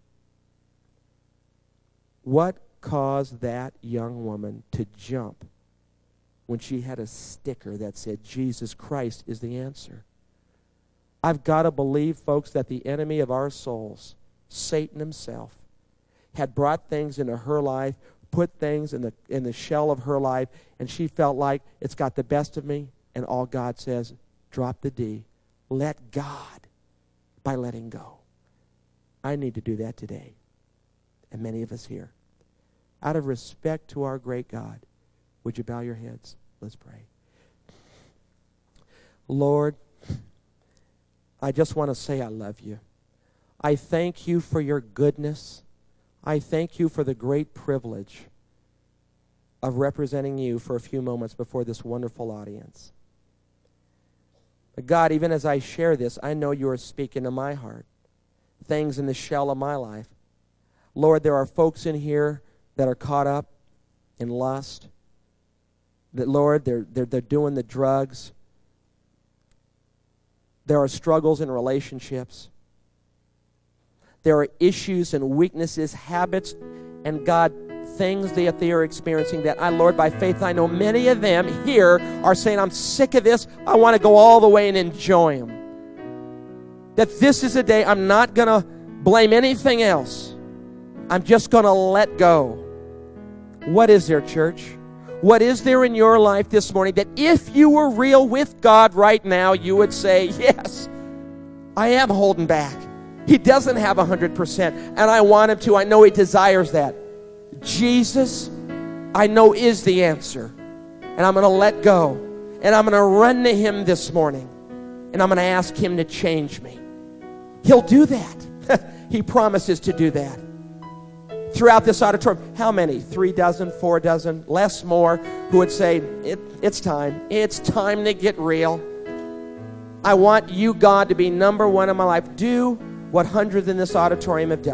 What caused that young woman to jump when she had a sticker that said, Jesus Christ is the answer? I've got to believe, folks, that the enemy of our souls, Satan himself, had brought things into her life, put things in the in the shell of her life, and she felt like it's got the best of me, and all God says, drop the D. Let God by letting go. I need to do that today, and many of us here. Out of respect to our great God, would you bow your heads? Let's pray. Lord, I just want to say I love you. I thank you for your goodness. I thank you for the great privilege of representing you for a few moments before this wonderful audience. But God, even as I share this, I know you are speaking to my heart, things in the shell of my life. Lord, there are folks in here that are caught up in lust, that, Lord, they're, they're, they're doing the drugs. There are struggles in relationships. There are issues and weaknesses, habits, and God, things that they are experiencing that I, Lord, by faith, I know many of them here are saying, I'm sick of this. I want to go all the way and enjoy Him. That this is a day I'm not going to blame anything else. I'm just going to let go. What is there, church? What is there in your life this morning that if you were real with God right now, you would say, yes, I am holding back. He doesn't have one hundred percent, and I want Him to. I know He desires that. Jesus, I know, is the answer, and I'm going to let go, and I'm going to run to Him this morning, and I'm going to ask Him to change me. He'll do that. He promises to do that. Throughout this auditorium, how many? Three dozen, four dozen, less, more, who would say, it, it's time. It's time to get real. I want you, God, to be number one in my life. Do what hundreds in this auditorium have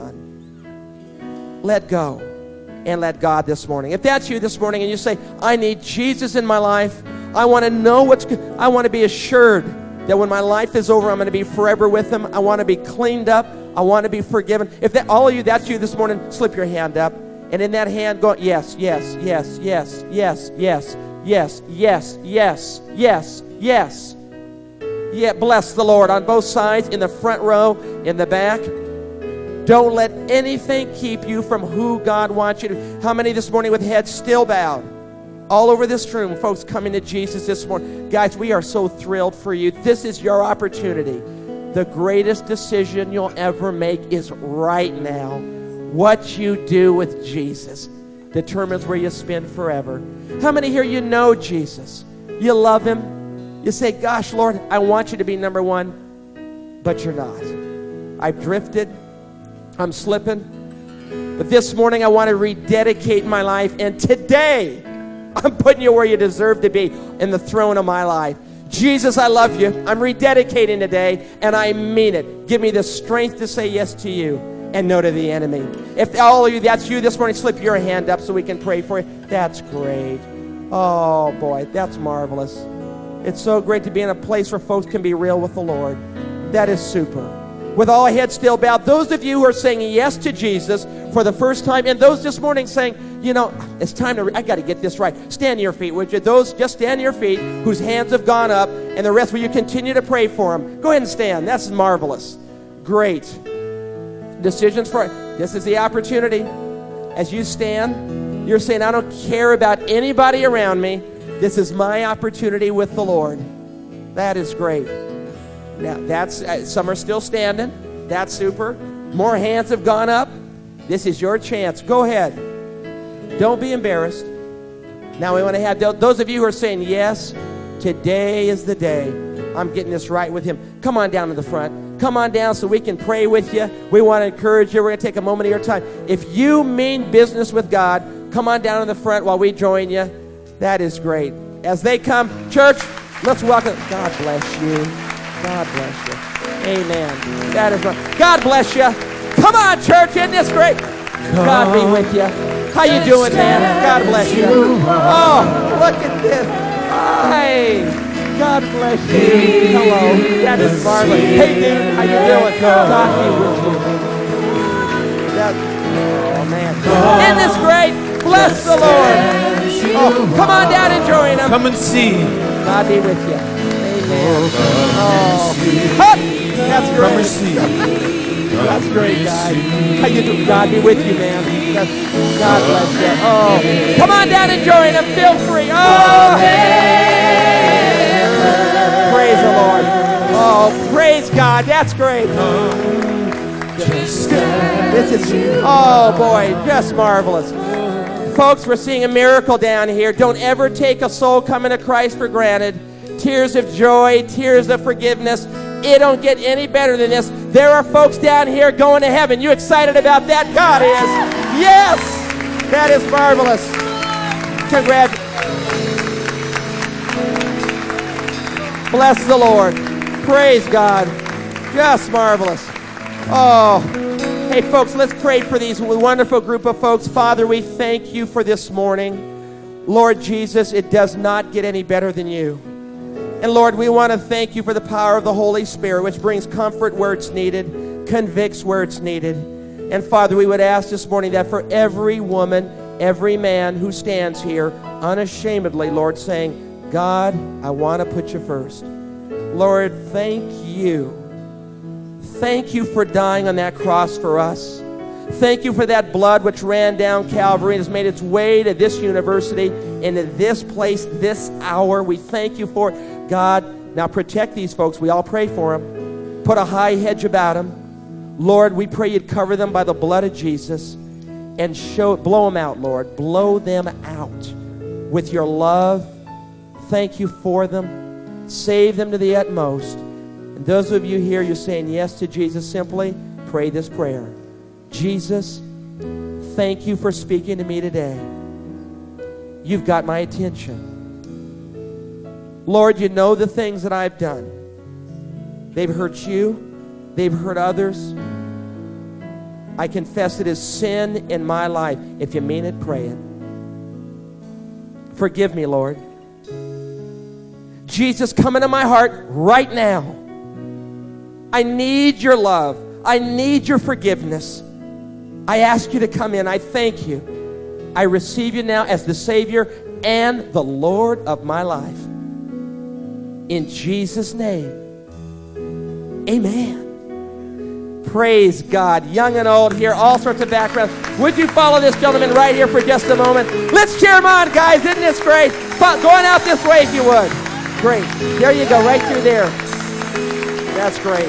done. Let go and let God this morning. If that's you this morning and you say, I need Jesus in my life, I want to know what's good. I want to be assured that when my life is over, I'm going to be forever with Him. I want to be cleaned up. I want to be forgiven. If that, all of you, that's you this morning, slip your hand up. And in that hand, go, yes, yes, yes, yes, yes, yes, yes, yes, yes, yes, yes. Yeah, bless the Lord on both sides, in the front row, in the back. Don't let anything keep you from who God wants you to. How many this morning with heads still bowed? All over this room, folks coming to Jesus this morning. Guys, we are so thrilled for you. This is your opportunity. The greatest decision you'll ever make is right now. What you do with Jesus determines where you spend forever. How many here you know Jesus? You love Him? You say, gosh, Lord, I want you to be number one, but you're not. I've drifted. I'm slipping. But this morning I want to rededicate my life, and today I'm putting you where you deserve to be, in the throne of my life. Jesus, I love you. I'm rededicating today, and I mean it. Give me the strength to say yes to you and no to the enemy. If all of you, that's you this morning, slip your hand up so we can pray for you. That's great. Oh, boy, that's marvelous. It's so great to be in a place where folks can be real with the Lord. That is super. With all heads still bowed, those of you who are saying yes to Jesus for the first time, and those this morning saying, you know, it's time to, I got to get this right. Stand to your feet, would you? Those, just stand to your feet, whose hands have gone up, and the rest, will you continue to pray for them? Go ahead and stand. That's marvelous. Great. Decisions for, this is the opportunity. As you stand, you're saying, I don't care about anybody around me. This is my opportunity with the Lord. That is great. Now, that's uh, some are still standing. That's super. More hands have gone up. This is your chance. Go ahead. Don't be embarrassed. Now we want to have th- those of you who are saying, yes, today is the day. I'm getting this right with him. Come on down to the front. Come on down so we can pray with you. We want to encourage you. We're going to take a moment of your time. If you mean business with God, come on down to the front while we join you. That is great. As they come, church, let's welcome. God bless you. God bless you. Amen. That is right. God bless you. Come on, church. Isn't this great? God be with you. How you doing, man? God bless you. Oh, look at this. Hey. God bless you. Hello. That is marvelous. Hey, dude. How you doing? God be with you. That, oh, man. Isn't this great? Bless the Lord. Oh, come on down and join them. Come and see. God be with you. Amen. Oh, huh. That's great. Come and see. That's great, guys. How you doing? God be with you, man. That's, God bless you. Oh, come on down and join them. Feel free. Oh, praise the Lord. Oh, praise God. That's great. This is, oh boy, just marvelous. Folks, we're seeing a miracle down here. Don't ever take a soul coming to Christ for granted. Tears of joy, tears of forgiveness. It don't get any better than this. There are folks down here going to heaven. You excited about that? God is. Yes! That is marvelous. Congratulations. Bless the Lord. Praise God. Just marvelous. Oh, hey, folks, let's pray for these wonderful group of folks. Father, we thank you for this morning. Lord Jesus, it does not get any better than you. And Lord, we want to thank you for the power of the Holy Spirit, which brings comfort where it's needed, convicts where it's needed. And Father, we would ask this morning that for every woman, every man who stands here unashamedly, Lord, saying, God, I want to put you first. Lord, thank you. Thank you for dying on that cross for us. Thank you for that blood which ran down Calvary and has made its way to this university, into this place, this hour. We thank you for it. God, now protect these folks. We all pray for them. Put a high hedge about them. Lord, we pray you'd cover them by the blood of Jesus and show, blow them out, Lord. Blow them out with your love. Thank you for them. Save them to the utmost. And those of you here, you're saying yes to Jesus, simply pray this prayer. Jesus, thank you for speaking to me today. You've got my attention. Lord, you know the things that I've done. They've hurt you. They've hurt others. I confess it is sin in my life. If you mean it, pray it. Forgive me, Lord. Jesus, come into my heart right now. I need your love. I need your forgiveness. I ask you to come in. I thank you. I receive you now as the Savior and the Lord of my life. In Jesus' name, amen. Praise God. Young and old here, all sorts of backgrounds. Would you follow this gentleman right here for just a moment? Let's cheer him on, guys. Isn't this great? Going out this way if you would. Great. There you go, right through there. That's great.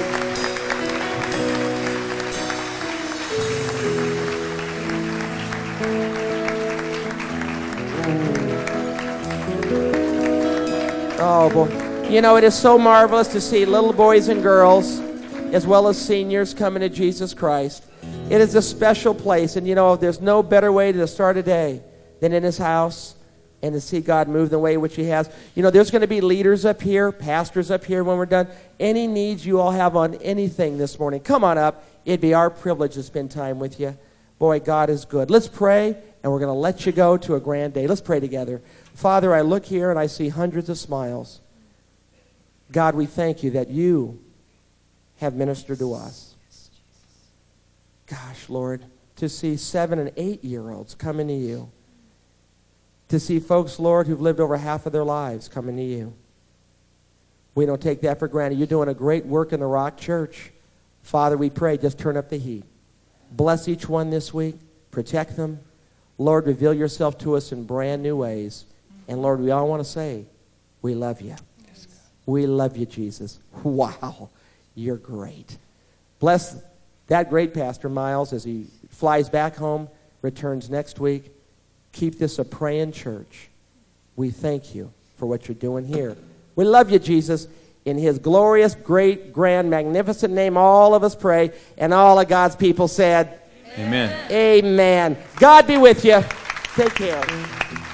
Oh, boy. You know, it is so marvelous to see little boys and girls, as well as seniors, coming to Jesus Christ. It is a special place, and you know, there's no better way to start a day than in His house and to see God move the way in which He has. You know, there's going to be leaders up here, pastors up here when we're done. Any needs you all have on anything this morning, come on up. It'd be our privilege to spend time with you. Boy, God is good. Let's pray, and we're going to let you go to a grand day. Let's pray together. Father, I look here, and I see hundreds of smiles. God, we thank you that you have ministered to us. Gosh, Lord, to see seven and eight-year-olds coming to you. To see folks, Lord, who've lived over half of their lives coming to you. We don't take that for granted. You're doing a great work in the Rock Church. Father, we pray, just turn up the heat. Bless each one this week. Protect them. Lord, reveal yourself to us in brand new ways. And Lord, we all want to say, we love you. We love you, Jesus. Wow, you're great. Bless that great pastor, Miles, as he flies back home, returns next week. Keep this a praying church. We thank you for what you're doing here. We love you, Jesus. In his glorious, great, grand, magnificent name, all of us pray, and all of God's people said, Amen. Amen. God be with you. Take care.